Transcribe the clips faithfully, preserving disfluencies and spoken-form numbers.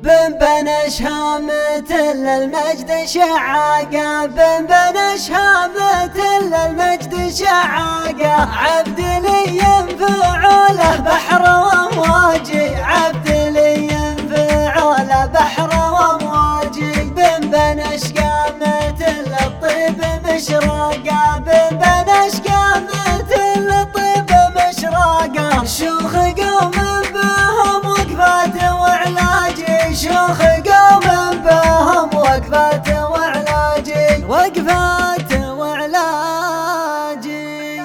بن شهامة المجد شعاقة بن بن شهامة المجد شعاقة عبد لي ينفعله بحر وامواجي عبد لي ينفعله بحر وامواجي بن بن شهامة الطيب مشراقة بن بن شهامة الطيب مشراقة شيوخ قوم بهم وقفات وعلاجي شيوخ قوم بهم وقفات وعلاجي وقفات وعلاجي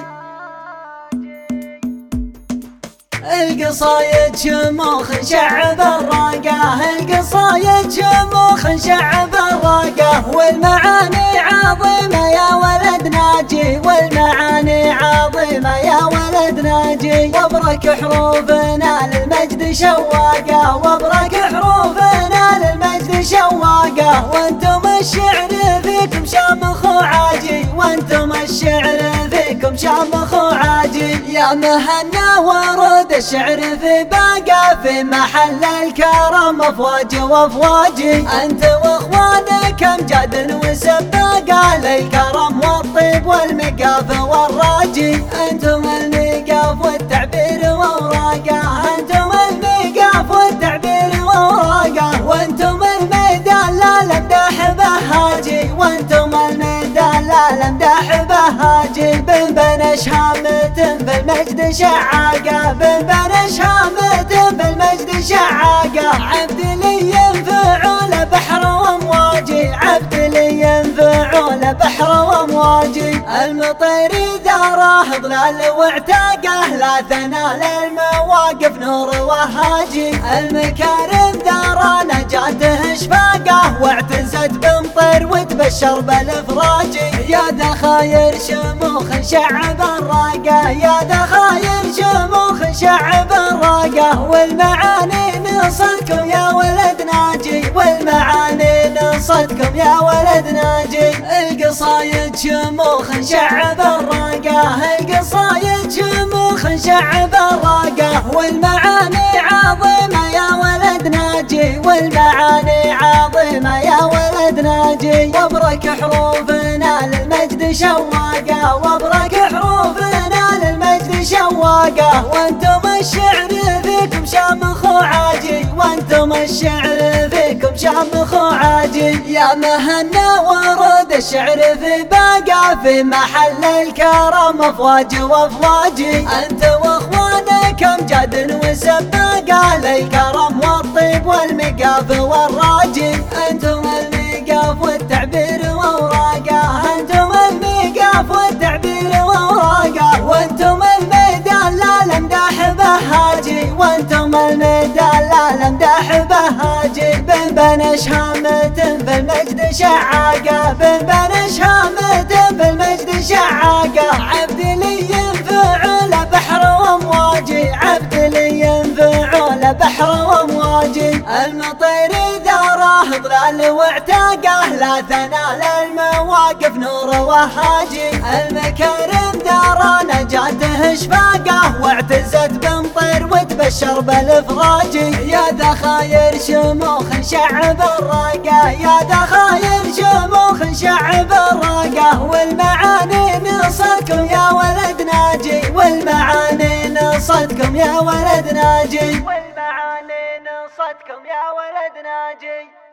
القصايد شموخ شعب الراقة القصايد شموخ شعب الراقة والمعاني عظيمة يا ولد ناجي والمعاني عظيمة يا ولد ناجي وابرك حروفنا للمجد شواقة وابرك حروفنا للمجد شواقة وانتم الشعر فيكم شامخ وعاجي وانتم الشعر فيكم شامخ وعاجي يا مهنا ورود الشعر في باقة في محل الكرم افواج وافواجي انت واخوانك امجاد وسباقة للكرم والطيب والمقاف والراجي انتم المقاف والتعبير ووراقة انتم المقاف والتعبير ووراقة وانتم الميدان لا لمداح بهاجي وانتم الميدان لا لمداح بهاجي بن بن شهامة في المجد شعاقة بن بن شهامة في المجد شعاقة عبد لي ينفعله بحر وامواجي عبد لي ينفعله بحر وامواجي المطير داره ظلال واعتاقه لا ثنا للمواقف نور وهاجي المكارم داره نجاته اشفاقه واعتزت بمطير وتبشر بالافراجي يا ذخاير شموخ شعب الراقه يا ذخاير شموخ شعب الراقه والمعاني نصتكم يا ولد ناجي والمعاني نصتكم يا ولد ناجي القصايد شموخ شعب الراقه القصايد شموخ شعب الراقه والمعاني عظيمه يا ولد ناجي والمعاني عظيمه يا ولد ناجي وابرك حروفنا للمجد شواقه وابرك حروفنا للمجد شواقه وانتم الشعر فيكم شامخ وعاجي وانتم الشعر فيكم شامخ وعاجي يا مهنا ورود الشعر في باقة في محل الكرم افواج وافواجي انت واخوانك امجاد وسباقة للكرم والطيب والمقاف والراجي انتم المقاف والتعبير ووراقة انتم المقاف والتعبير ووراقة وانتم الميدان لا لمداح بهاجي وانتم الميدان لا لمداح بهاجي بن بن شهامة في المجد شعاقة بن بن شهامة في المجد شعاقة عبد لي ينفعله بحر وامواجي عبد لي ينفعله بحر وامواجي المطير داره ظلال واعتاقه لا ثنا للمواقف نور وهاجي المكارم داره نجاته اشفاقه واعتزت بمطير وتبشر بالافراجي يا ذخاير شموخ شعب الراقه يا ذخاير شموخ شعب الراقه والمعاني نصتكم يا ولد ناجي والمعاني نصتكم يا ولد ناجي والمعاني نصتكم يا ولد ناجي